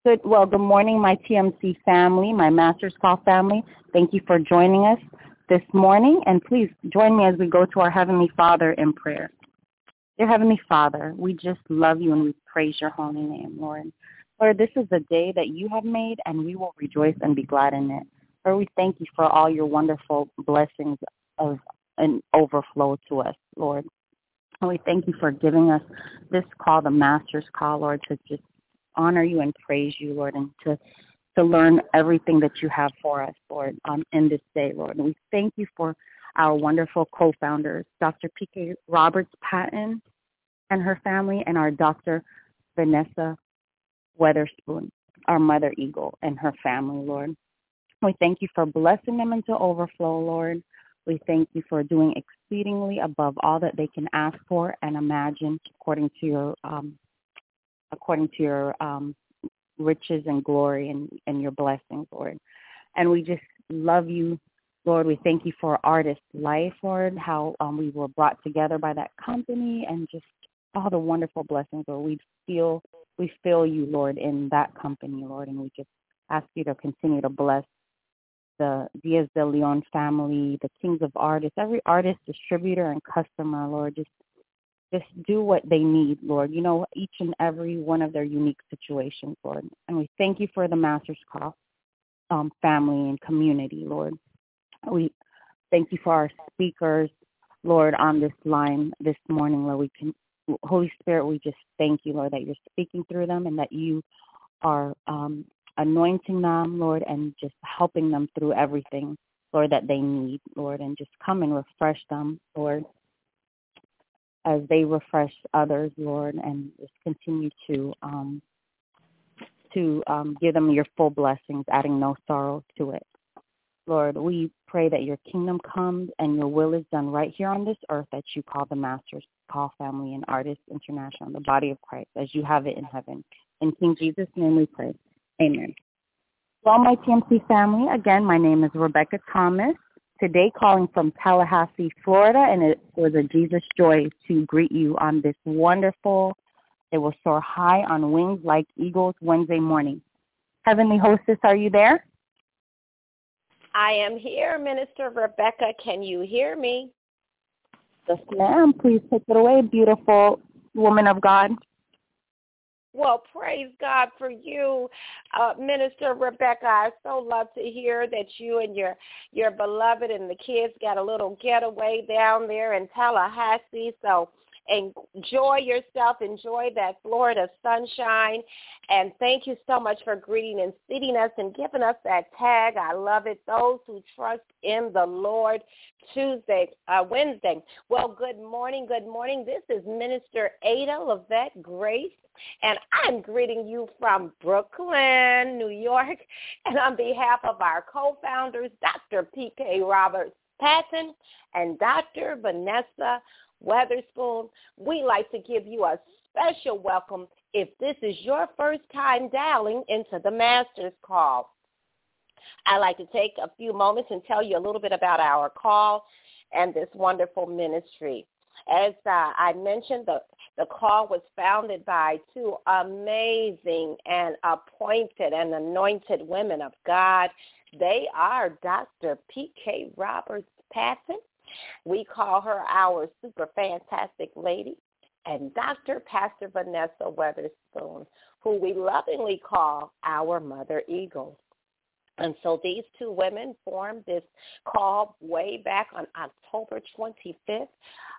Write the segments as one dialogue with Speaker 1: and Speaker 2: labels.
Speaker 1: Good morning, my TMC family, my Master's Call family. Thank you for joining us this morning, and please join me as we go to our Heavenly Father in prayer. Dear Heavenly Father, we just love you and we praise your holy name, Lord. Lord, this is the day that you have made, and we will rejoice and be glad in it. Lord, we thank you for all your wonderful blessings of an overflow to us, Lord. And we thank you for giving us this call, the Master's Call, Lord, to just honor you and praise you, Lord, and to learn everything that you have for us, Lord, in this day, Lord. And we thank you for our wonderful co-founders, Dr. P.K. Roberts Patton and her family, and our Dr. Vanessa Weatherspoon, our Mother Eagle, and her family, Lord. We thank you for blessing them into overflow, Lord. We thank you for doing exceedingly above all that they can ask for and imagine according to your riches and glory and your blessings, Lord. And we just love you, Lord. We thank you for Artist Life, Lord, how we were brought together by that company and just all the wonderful blessings, Lord. We feel you, Lord, in that company, Lord, and we just ask you to continue to bless the Diaz de Leon family, the Kings of Artists, every artist, distributor, and customer, Lord. Just do what they need, Lord. You know each and every one of their unique situations, Lord. And we thank you for the Master's Call family and community, Lord. We thank you for our speakers, Lord, on this line this morning, Lord. Holy Spirit, we just thank you, Lord, that you're speaking through them and that you are anointing them, Lord, and just helping them through everything, Lord, that they need, Lord, and just come and refresh them, Lord, as they refresh others, Lord, and just continue to give them your full blessings, adding no sorrow to it. Lord, we pray that your kingdom comes and your will is done right here on this earth that you call the Master's Call Family and Artists International, the body of Christ, as you have it in heaven. In King Jesus' name we pray. Amen. Well, my TMC family, again, my name is Rebecca Thomas, today calling from Tallahassee, Florida, and it was a Jesus joy to greet you on this wonderful, it will soar high on wings like eagles Wednesday morning. Heavenly Hostess, are you there?
Speaker 2: I am here, Minister Rebecca. Can you hear me?
Speaker 1: Yes, ma'am. Please take it away, beautiful woman of God.
Speaker 2: Well, praise God for you, Minister Rebecca. I so love to hear that you and your beloved and the kids got a little getaway down there in Tallahassee. So enjoy yourself. Enjoy that Florida sunshine. And thank you so much for greeting and seating us and giving us that tag. I love it. Those who trust in the Lord. Wednesday. Well, good morning. Good morning. This is Minister Ada Lavette Grace. And I'm greeting you from Brooklyn, New York. And on behalf of our co-founders, Dr. P.K. Roberts Patton and Dr. Vanessa Weatherspoon, we'd like to give you a special welcome if this is your first time dialing into the Master's Call. I'd like to take a few moments and tell you a little bit about our call and this wonderful ministry. As I mentioned, the call was founded by two amazing and appointed and anointed women of God. They are Dr. P.K. Roberts Patton. We call her our super fantastic lady, and Dr. Pastor Vanessa Weatherspoon, who we lovingly call our Mother Eagle. And so these two women formed this call way back on October 25th,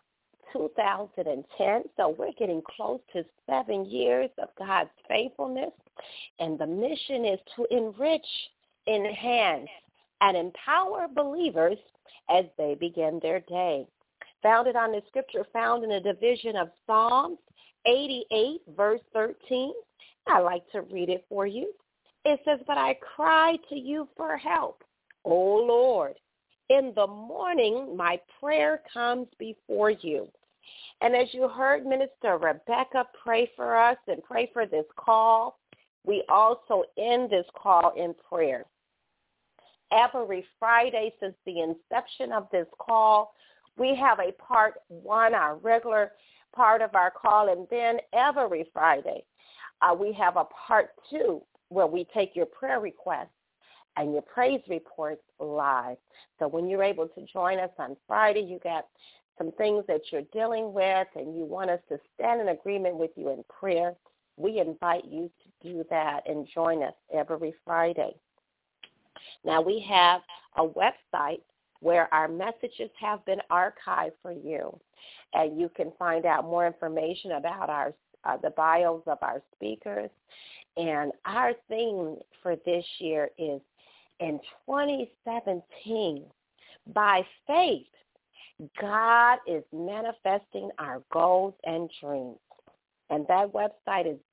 Speaker 2: 2010. So we're getting close to 7 years of God's faithfulness. And the mission is to enrich, enhance, and empower believers as they begin their day. Founded on the scripture found in the division of Psalms 88, verse 13. I like to read it for you. It says, "But I cry to you for help, O Lord. In the morning, my prayer comes before you." And as you heard Minister Rebecca pray for us and pray for this call, we also end this call in prayer. Every Friday since the inception of this call, we have a part one, our regular part of our call, and then every Friday we have a part two where we take your prayer requests and your praise reports live. So when you're able to join us on Friday, you got some things that you're dealing with and you want us to stand in agreement with you in prayer, we invite you to do that and join us every Friday. Now, we have a website where our messages have been archived for you, and you can find out more information about our the bios of our speakers. And our theme for this year is, in 2017, by faith, God is manifesting our goals and dreams. And that website is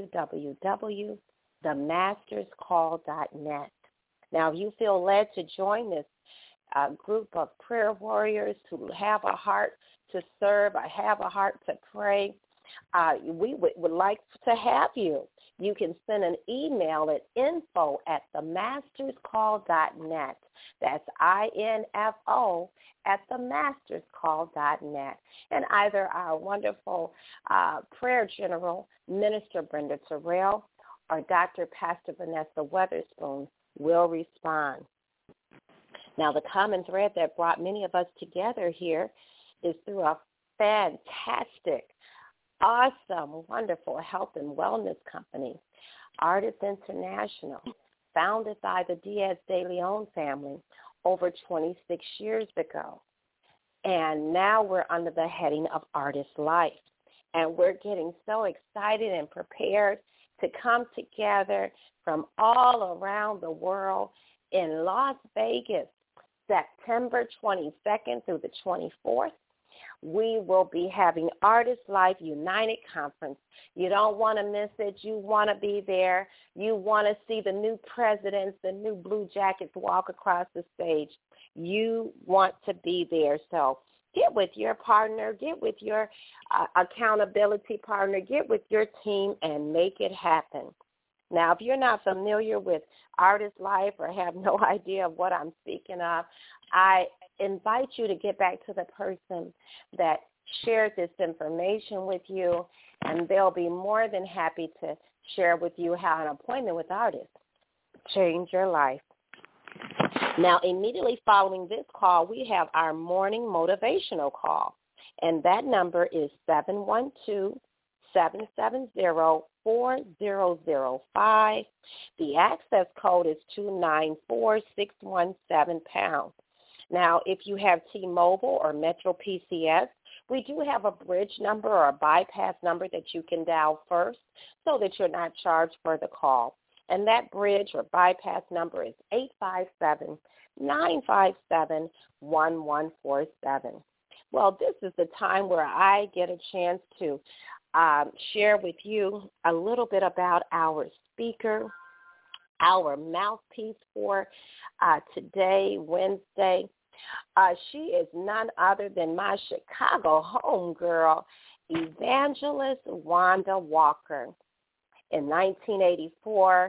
Speaker 2: www.themasterscall.net. Now, if you feel led to join this group of prayer warriors who have a heart to serve, or have a heart to pray, we would like to have you. You can send an email at info@themasterscall.net. That's info@themasterscall.net. And either our wonderful prayer general, Minister Brenda Terrell, or Dr. Pastor Vanessa Weatherspoon will respond. Now, the common thread that brought many of us together here is through a fantastic, awesome, wonderful health and wellness company, Artis International, founded by the Diaz de Leon family over 26 years ago. And now we're under the heading of Artis Life. And we're getting so excited and prepared to come together from all around the world in Las Vegas, September 22nd through the 24th. We will be having Artis Life United Conference. You don't want to miss it. You want to be there. You want to see the new presidents, the new Blue Jackets walk across the stage. You want to be there. So get with your partner, get with your accountability partner, get with your team, and make it happen. Now, if you're not familiar with Artis Life or have no idea of what I'm speaking of, I invite you to get back to the person that shared this information with you, and they'll be more than happy to share with you how an appointment with Artis changed your life. Now, immediately following this call, we have our morning motivational call, and that number is 712-770-4005. The access code is 294617#. Now, if you have T-Mobile or Metro PCS, we do have a bridge number or a bypass number that you can dial first so that you're not charged for the call. And that bridge or bypass number is 857-957-1147. Well, this is the time where I get a chance to share with you a little bit about our speaker, our mouthpiece for today, Wednesday. She is none other than my Chicago homegirl, Evangelist Wanda Walker. In 1984,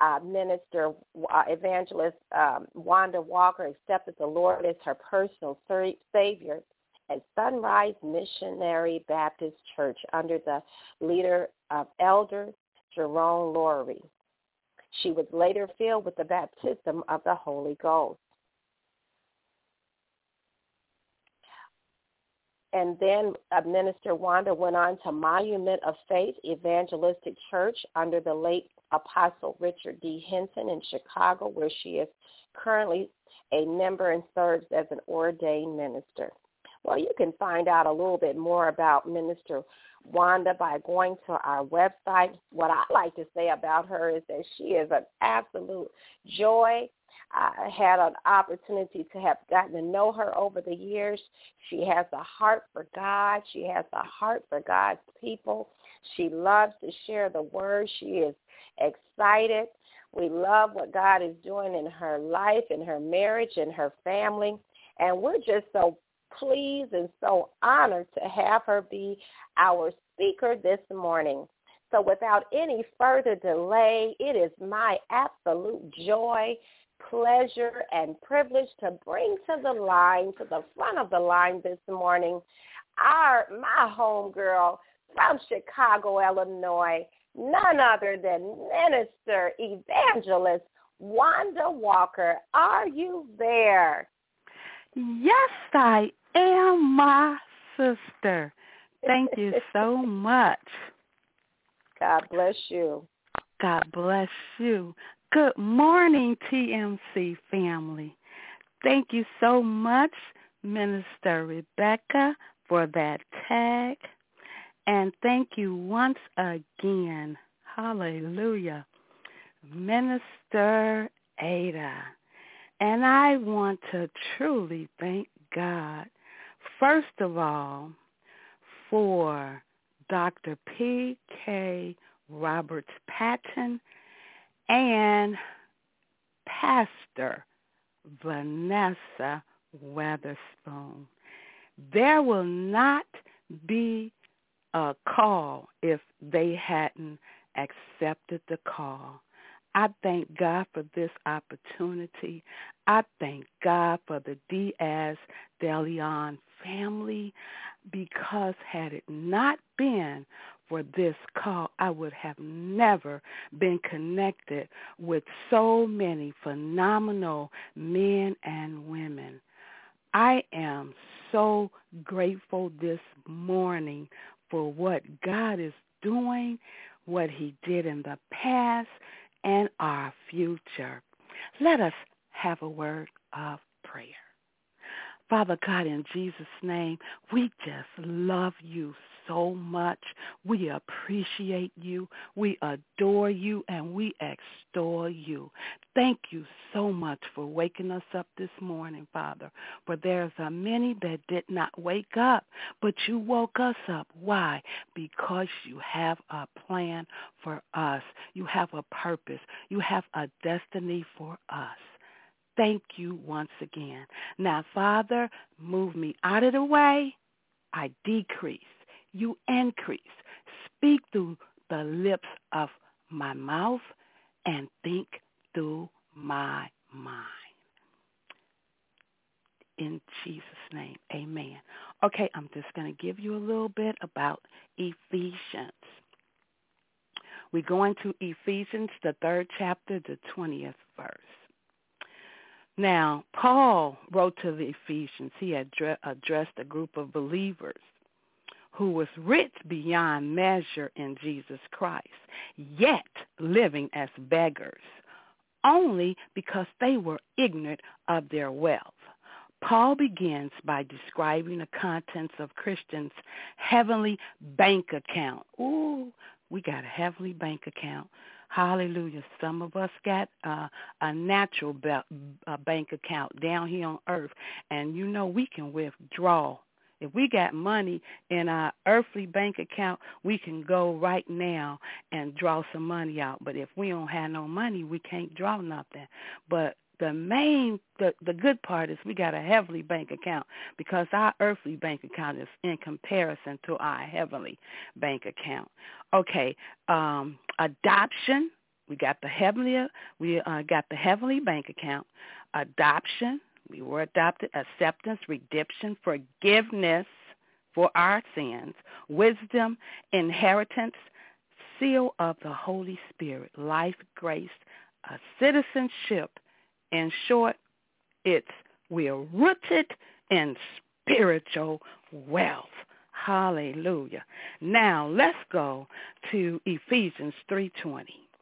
Speaker 2: Evangelist Wanda Walker accepted the Lord as her personal Savior at Sunrise Missionary Baptist Church under the leader of Elder Jerome Laurie. She was later filled with the baptism of the Holy Ghost. And then Minister Wanda went on to Monument of Faith Evangelistic Church under the late Apostle Richard D. Hinton in Chicago, where she is currently a member and serves as an ordained minister. Well, you can find out a little bit more about Minister Wanda by going to our website. What I like to say about her is that she is an absolute joy. I had an opportunity to have gotten to know her over the years. She has a heart for God. She has a heart for God's people. She loves to share the word. She is excited. We love what God is doing in her life, in her marriage, in her family. And we're just so pleased and so honored to have her be our speaker this morning. So without any further delay, it is my absolute joy, pleasure, and privilege to bring to the front of the line this morning, my homegirl from Chicago, Illinois, none other than Minister Evangelist Wanda Walker. Are you there?
Speaker 3: Yes, I am, my sister. Thank you so much.
Speaker 2: God bless you.
Speaker 3: God bless you. Good morning, TMC family. Thank you so much, Minister Rebecca, for that tag. And thank you once again, hallelujah, Minister Ada. And I want to truly thank God, first of all, for Dr. P.K. Roberts-Patton and Pastor Vanessa Weatherspoon. There will not be a call if they hadn't accepted the call. I thank God for this opportunity. I thank God for the Diaz de Leon family, because had it not been for this call, I would have never been connected with so many phenomenal men and women. I am so grateful this morning for what God is doing, what he did in the past, and our future. Let us have a word of prayer. Father God, in Jesus' name, we just love you so much. We appreciate you. We adore you, and we extol you. Thank you so much for waking us up this morning, Father. For there's many that did not wake up, but you woke us up. Why? Because you have a plan for us. You have a purpose. You have a destiny for us. Thank you once again. Now, Father, move me out of the way. I decrease. You increase. Speak through the lips of my mouth and think through my mind. In Jesus' name, amen. Okay, I'm just going to give you a little bit about Ephesians. We're going to Ephesians, the 3rd chapter, the 20th verse. Now, Paul wrote to the Ephesians. He had addressed a group of believers who was rich beyond measure in Jesus Christ, yet living as beggars, only because they were ignorant of their wealth. Paul begins by describing the contents of Christians' heavenly bank account. Ooh, we got a heavenly bank account. Hallelujah. Some of us got a natural bank account down here on earth, and you know we can withdraw. If we got money in our earthly bank account, we can go right now and draw some money out. But if we don't have no money, we can't draw nothing. But the good part is we got a heavenly bank account, because our earthly bank account is in comparison to our heavenly bank account. Okay, adoption. We got the heavenly bank account. Adoption. We were adopted. Acceptance, redemption, forgiveness for our sins, wisdom, inheritance, seal of the Holy Spirit, life, grace, citizenship. In short, we are rooted in spiritual wealth. Hallelujah. Now, let's go to Ephesians 3:20.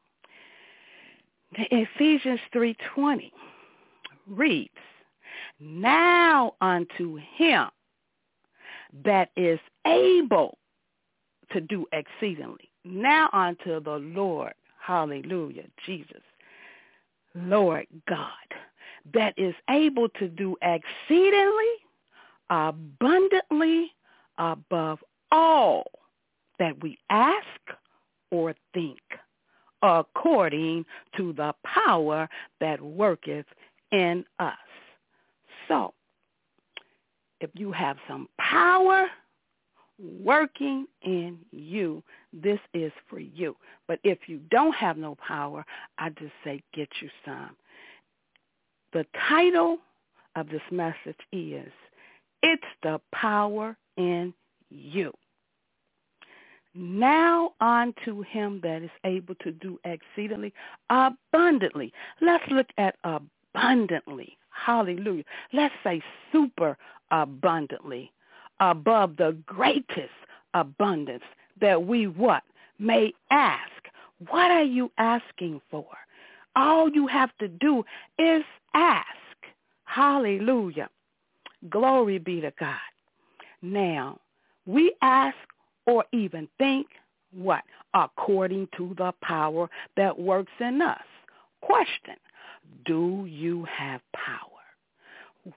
Speaker 3: Ephesians 3:20 reads, "Now unto him that is able to do exceedingly." Now unto the Lord, hallelujah, Jesus, Lord God, that is able to do exceedingly, abundantly, above all that we ask or think, according to the power that worketh in us. So, if you have some power working in you, this is for you. But if you don't have no power, I just say get you some. The title of this message is, It's the Power in You. Now unto him that is able to do exceedingly abundantly. Let's look at abundantly. Hallelujah. Let's say super abundantly, above the greatest abundance that we what? May ask. What are you asking for? All you have to do is ask. Hallelujah. Glory be to God. Now, we ask or even think what? According to the power that works in us. Question, do you have power?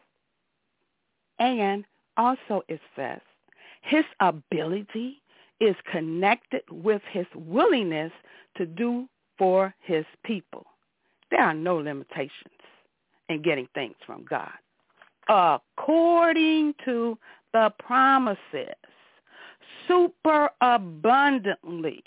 Speaker 3: And also it says, his ability is connected with his willingness to do for his people. There are no limitations in getting things from God. According to the promises, super abundantly,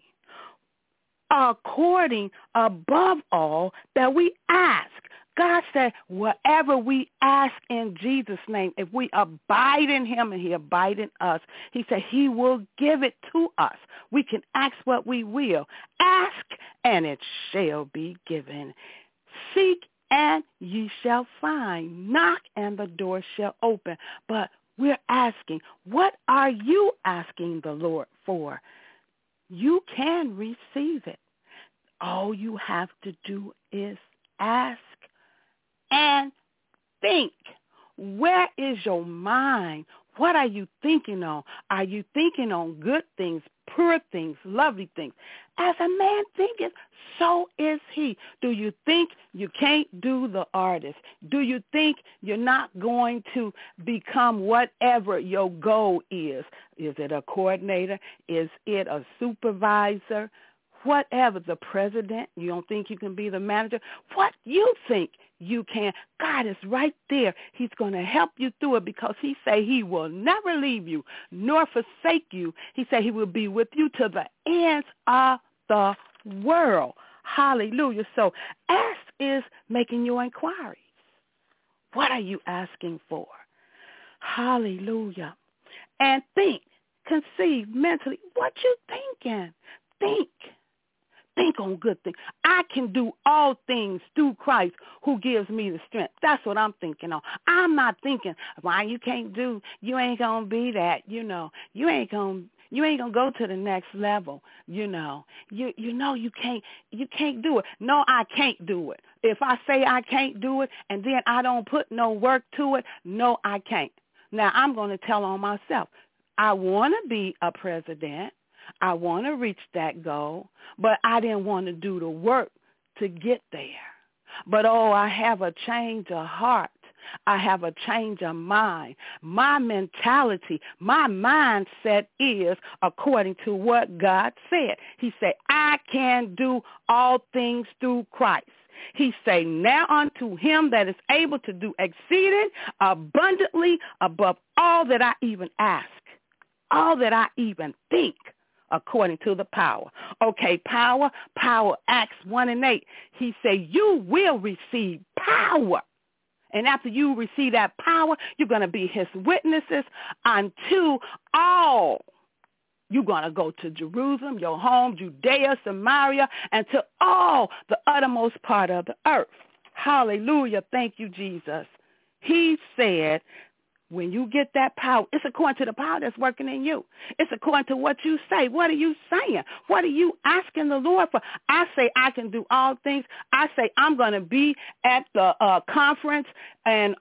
Speaker 3: according above all that we ask. God said, whatever we ask in Jesus' name, if we abide in him and he abide in us, he said he will give it to us. We can ask what we will. Ask, and it shall be given. Seek, and ye shall find. Knock, and the door shall open. But we're asking, what are you asking the Lord for? You can receive it. All you have to do is ask and think. Where is your mind? What are you thinking on? Are you thinking on good things, pure things, lovely things? As a man thinketh, so is he. Do you think you can't do the artist? Do you think you're not going to become whatever your goal is? Is it a coordinator? Is it a supervisor? Whatever, the president, you don't think you can be the manager? What you think you can, God is right there. He's going to help you through it because he say he will never leave you nor forsake you. He said he will be with you to the ends of the world. Hallelujah. So ask is making your inquiries. What are you asking for? Hallelujah. And think, conceive mentally. What you thinking? Think. Think on good things. I can do all things through Christ who gives me the strength. That's what I'm thinking on. I'm not thinking, why you can't do, you ain't going to be that, you ain't going to go to the next level, you know you can't do it. No, I can't do it. If I say I can't do it and then I don't put no work to it, no, I can't. Now, I'm going to tell on myself. I want to be a president. I want to reach that goal, but I didn't want to do the work to get there. But, I have a change of heart. I have a change of mind. My mentality, my mindset is according to what God said. He said, I can do all things through Christ. He say, now unto him that is able to do exceeding abundantly above all that I even ask, all that I even think, according to the power. Okay, power, Acts 1:8. He say, you will receive power. And after you receive that power, you're going to be his witnesses unto all. You're going to go to Jerusalem, your home, Judea, Samaria, and to all the uttermost part of the earth. Hallelujah. Thank you, Jesus. He said, when you get that power, it's according to the power that's working in you. It's according to what you say. What are you saying? What are you asking the Lord for? I say I can do all things. I say I'm going to be at the conference and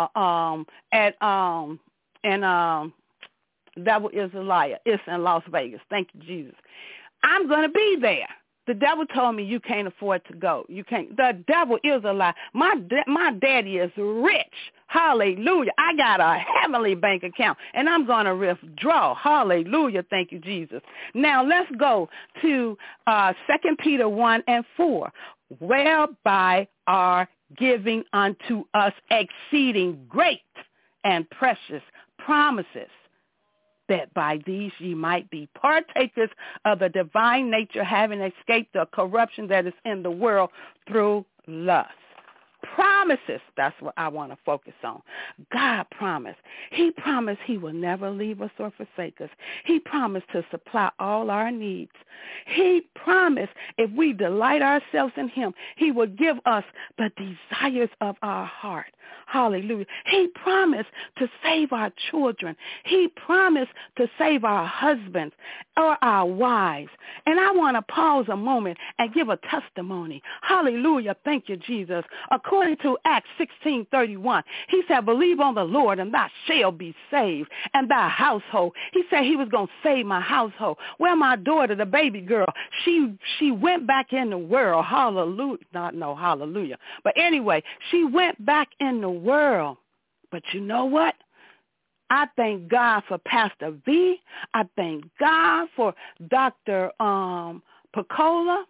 Speaker 3: devil is a liar. It's in Las Vegas. Thank you, Jesus. I'm going to be there. The devil told me you can't afford to go. You can't. The devil is a lie. My daddy is rich. Hallelujah. I got a heavenly bank account, and I'm going to withdraw. Hallelujah. Thank you, Jesus. Now, let's go to 2 Peter 1:4, whereby are giving unto us exceeding great and precious promises, that by these ye might be partakers of the divine nature, having escaped the corruption that is in the world through lust. promises, that's what I want to focus on. God promised. He promised he will never leave us or forsake us. He promised to supply all our needs. He promised if we delight ourselves in him, he will give us the desires of our heart. Hallelujah. He promised to save our children. He promised to save our husbands or our wives. And I want to pause a moment and give a testimony. Hallelujah. Thank you, Jesus. According to Acts 16:31, he said, believe on the Lord and thou shalt be saved, and thy household. He said he was going to save my household. Well, my daughter, the baby girl, she went back in the world. Hallelujah. Hallelujah. But anyway, she went back in the world. But you know what? I thank God for Pastor V. I thank God for Dr. Picola.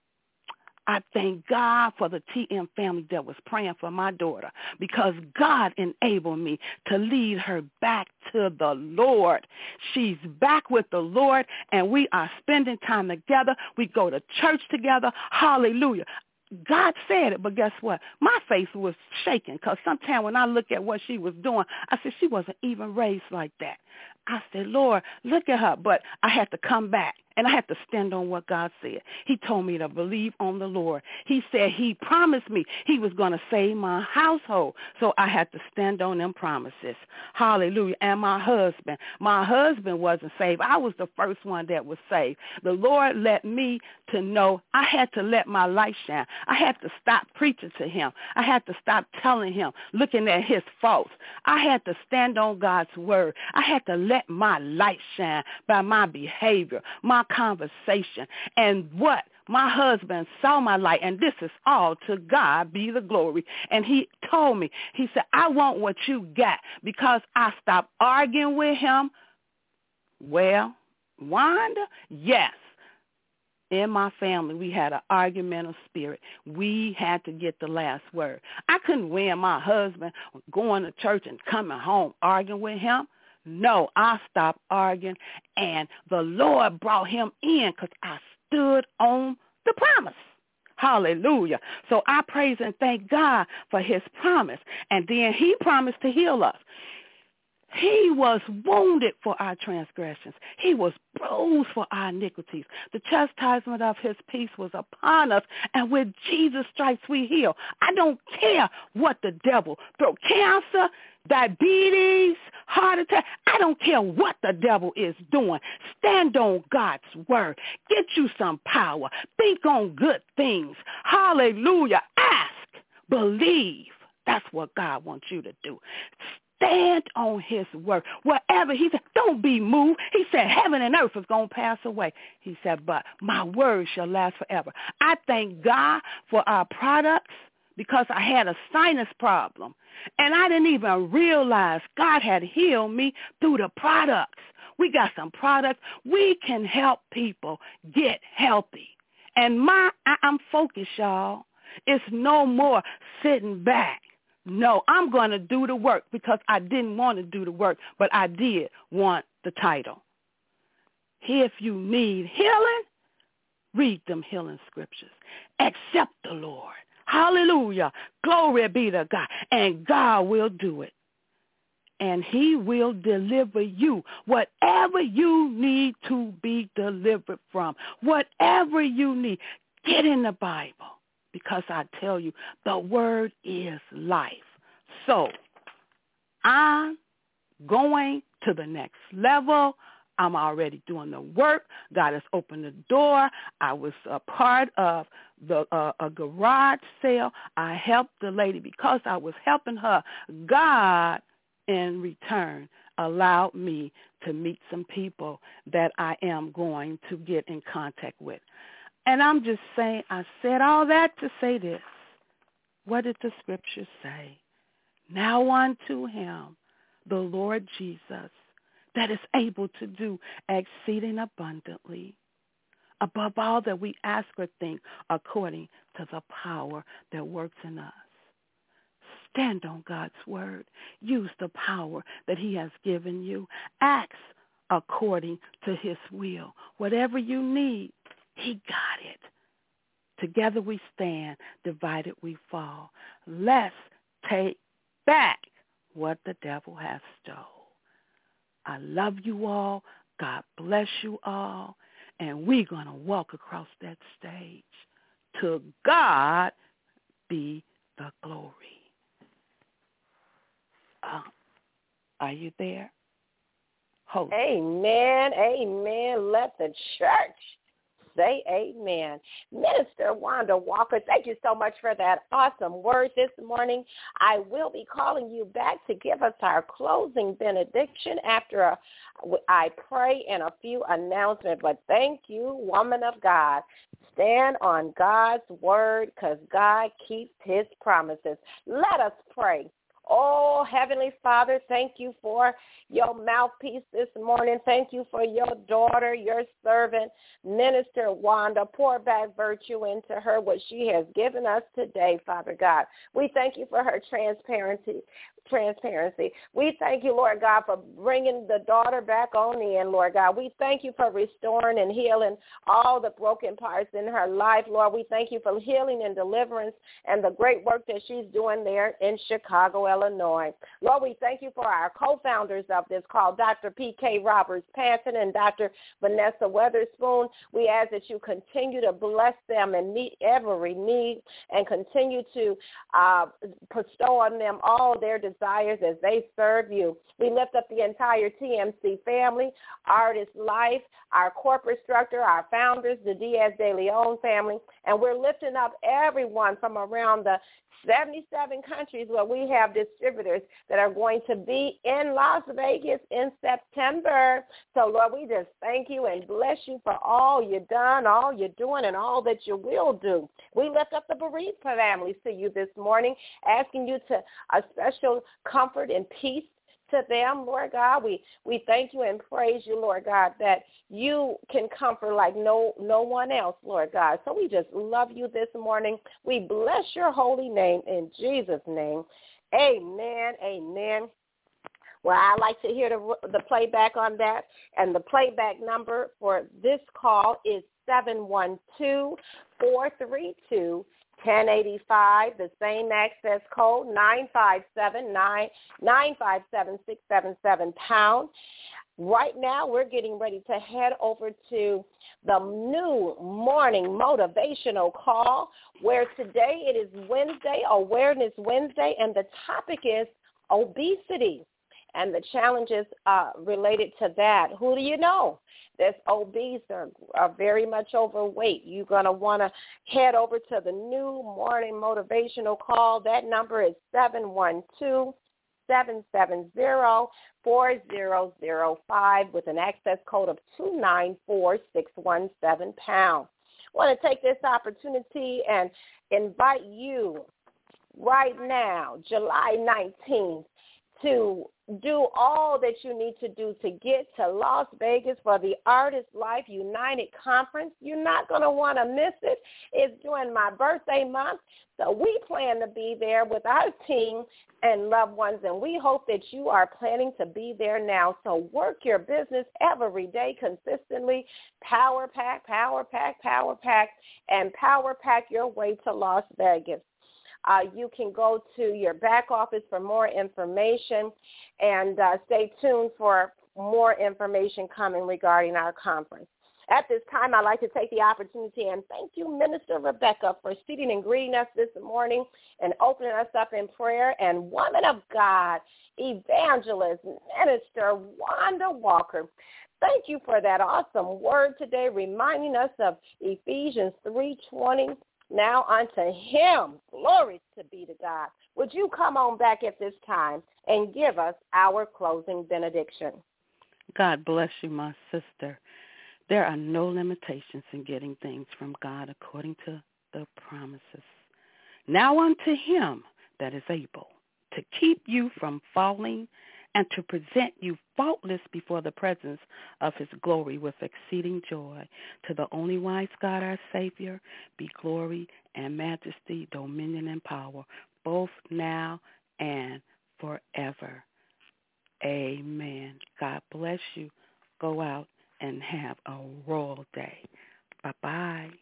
Speaker 3: I thank God for the TM family that was praying for my daughter, because God enabled me to lead her back to the Lord. She's back with the Lord, and we are spending time together. We go to church together. Hallelujah. God said it, but guess what? My faith was shaking, because sometimes when I look at what she was doing, I said, she wasn't even raised like that. I said, Lord, look at her. But I had to come back, and I had to stand on what God said. He told me to believe on the Lord. He said he promised me he was going to save my household, so I had to stand on them promises. Hallelujah. And my husband wasn't saved. I was the first one that was saved. The Lord let me to know I had to let my light shine. I had to stop preaching to him. I had to stop telling him, looking at his faults. I had to stand on God's word. I had to let my light shine by my behavior, my conversation, and what my husband saw my light, and this is all to God be the glory. And he told me, he said, I want what you got, because I stopped arguing with him. Well, Wanda, yes. In my family, we had an argumentative spirit. We had to get the last word. I couldn't win my husband going to church and coming home arguing with him. No, I stopped arguing, and the Lord brought him in because I stood on the promise. Hallelujah. So I praise and thank God for his promise. And then he promised to heal us. He was wounded for our transgressions. He was bruised for our iniquities. The chastisement of his peace was upon us, and with Jesus' stripes we heal. I don't care what the devil throw, cancer, diabetes, heart attack. I don't care what the devil is doing. Stand on God's word. Get you some power. Think on good things. Hallelujah. Ask, believe. That's what God wants you to do. Stand on his word. Whatever he said, don't be moved. He said heaven and earth is going to pass away. He said, but my word shall last forever. I thank God for our products, because I had a sinus problem, and I didn't even realize God had healed me through the products. We got some products. We can help people get healthy. And I'm focused, y'all. It's no more sitting back. No, I'm going to do the work, because I didn't want to do the work, but I did want the title. If you need healing, read them healing scriptures. Accept the Lord. Hallelujah. Glory be to God. And God will do it. And he will deliver you whatever you need to be delivered from. Whatever you need, get in the Bible. Because I tell you, the word is life. So I'm going to the next level. I'm already doing the work. God has opened the door. I was a part of a garage sale. I helped the lady. Because I was helping her, God, in return, allowed me to meet some people that I am going to get in contact with. And I'm just saying, I said all that to say this. What did the scripture say? Now unto him, the Lord Jesus, that is able to do exceeding abundantly, above all that we ask or think, according to the power that works in us. Stand on God's word. Use the power that he has given you. Act according to his will. Whatever you need, he got it. Together we stand, divided we fall. Let's take back what the devil has stole. I love you all. God bless you all. And we're going to walk across that stage. To God be the glory. Are you there? Host.
Speaker 2: Amen. Amen. Let the church say amen. Minister Wanda Walker, thank you so much for that awesome word this morning. I will be calling you back to give us our closing benediction after I pray and a few announcements. But thank you, woman of God. Stand on God's word because God keeps his promises. Let us pray. Oh, Heavenly Father, thank you for your mouthpiece this morning. Thank you for your daughter, your servant, Minister Wanda. Pour back virtue into her, what she has given us today, Father God. We thank you for her transparency. We thank you, Lord God, for bringing the daughter back on in, Lord God. We thank you for restoring and healing all the broken parts in her life, Lord. We thank you for healing and deliverance and the great work that she's doing there in Chicago, Illinois. Lord, we thank you for our co-founders of this call, Dr. P.K. Roberts-Panton and Dr. Vanessa Weatherspoon. We ask that you continue to bless them and meet every need and continue to bestow on them all their desires as they serve you. We lift up the entire TMC family, Artist Life, our corporate structure, our founders, the Diaz de Leon family, and we're lifting up everyone from around the 77 countries where we have distributors that are going to be in Las Vegas in September. So, Lord, we just thank you and bless you for all you've done, all you're doing, and all that you will do. We lift up the bereaved families to you this morning, asking you to a special comfort and peace to them, Lord God. We thank you and praise you, Lord God, that you can comfort like no one else, Lord God. So we just love you this morning. We bless your holy name in Jesus' name. Amen. Amen. Well, I'd like to hear the playback on that. And the playback number for this call is 712-432-1085, the same access code, 957-677#. Right now, we're getting ready to head over to the new morning motivational call, where today it is Wednesday, Awareness Wednesday, and the topic is obesity and the challenges related to that. Who do you know that's obese or are very much overweight? You're going to want to head over to the new morning motivational call. That number is 712-770-4005 with an access code of 294617#. I want to take this opportunity and invite you right now, July 19th, to do all that you need to do to get to Las Vegas for the Artist Life United Conference. You're not going to want to miss it. It's during my birthday month, so we plan to be there with our team and loved ones, and we hope that you are planning to be there now. So work your business every day consistently. Power pack, and power pack your way to Las Vegas. You can go to your back office for more information, and stay tuned for more information coming regarding our conference. At this time, I'd like to take the opportunity and thank you, Minister Rebecca, for seating and greeting us this morning and opening us up in prayer. And woman of God, evangelist, Minister Wanda Walker, thank you for that awesome word today, reminding us of Ephesians 3:20. Now unto him, glory to be to God. Would you come on back at this time and give us our closing benediction?
Speaker 3: God bless you, my sister. There are no limitations in getting things from God according to the promises. Now unto him that is able to keep you from falling and to present you faultless before the presence of his glory with exceeding joy. To the only wise God, our Savior, be glory and majesty, dominion and power, both now and forever. Amen. God bless you. Go out and have a royal day. Bye-bye.